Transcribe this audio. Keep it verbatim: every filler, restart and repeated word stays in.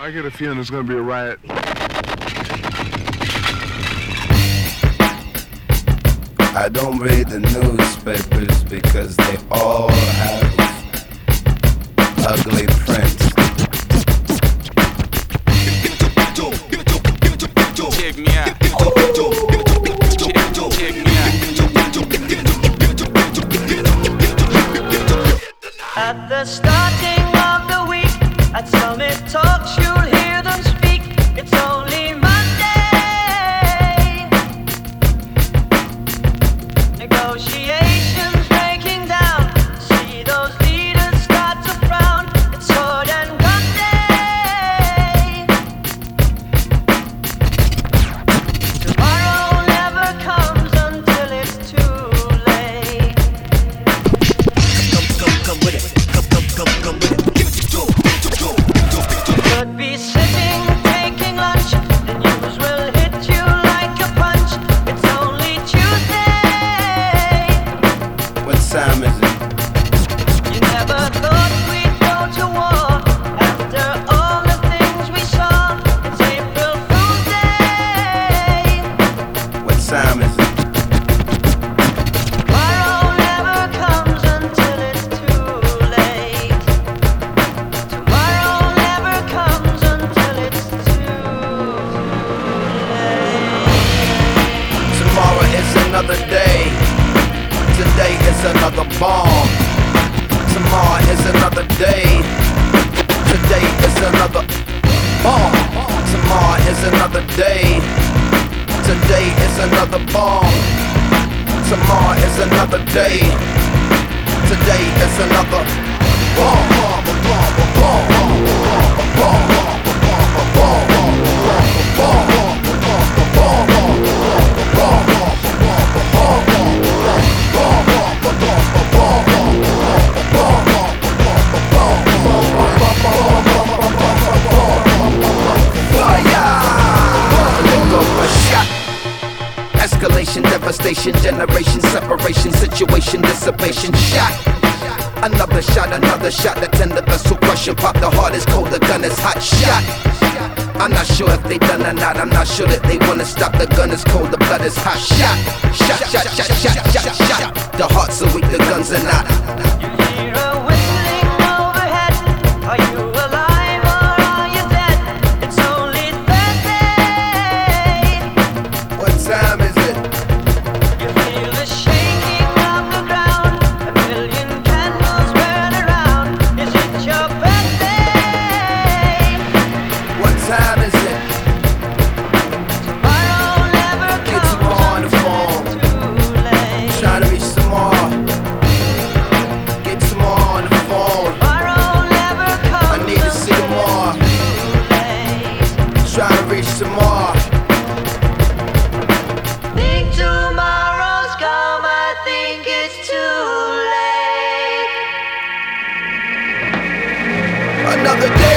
I get a feeling there's gonna be a riot. I don't read the newspapers because they all have ugly prints. Check me out. Check me out. At the starting of the week, at Summit Talks, you'll hear them speak. It's only Monday. Negotiations breaking down. See those leaders start to frown. It's sword and gun day. Tomorrow never comes until it's too late. Come, come, come with it. Come, come, come, come with it. Give it to go, give it to go, give it to go. Could be sitting, taking lunch. The news will hit you like a punch. It's only Tuesday. What time is it? You never thought we'd go to war after all the things we saw. It's April Fool's Day. What time is it? Tomorrow never comes until it's too late. Tomorrow never comes until it's too late. Tomorrow is another day. Today is another bomb. Tomorrow is another day. Today is another bomb. Tomorrow is another day. Today is another bomb. Tomorrow is another day. Today is another bomb. Bomb, bomb, bomb, bomb, bomb, bomb, bomb, bomb, escalation, devastation, generation, separation, situation, dissipation, shot. Another shot, another shot, the tender vessel crushing, pop the heart is cold, the gun is hot, shot. I'm not sure if they done or not, I'm not sure that they wanna stop, the gun is cold, the blood is hot, shot. Shot, shot, shot, shot, shot, shot. The hearts are weak, the guns are not. You hear a whistling overhead. Are you alive or are you dead? It's only Thursday. What time is it? You feel the shaking of the ground. A million candles burn around. Is it your birthday? What time is it? Tomorrow never Get comes tomorrow on the until phone. it's too late. Trying to reach tomorrow. Get tomorrow on the phone. Tomorrow never comes I need to see tomorrow. until too late. Trying to reach tomorrow. Think tomorrow's come, I think it's too late. Another day.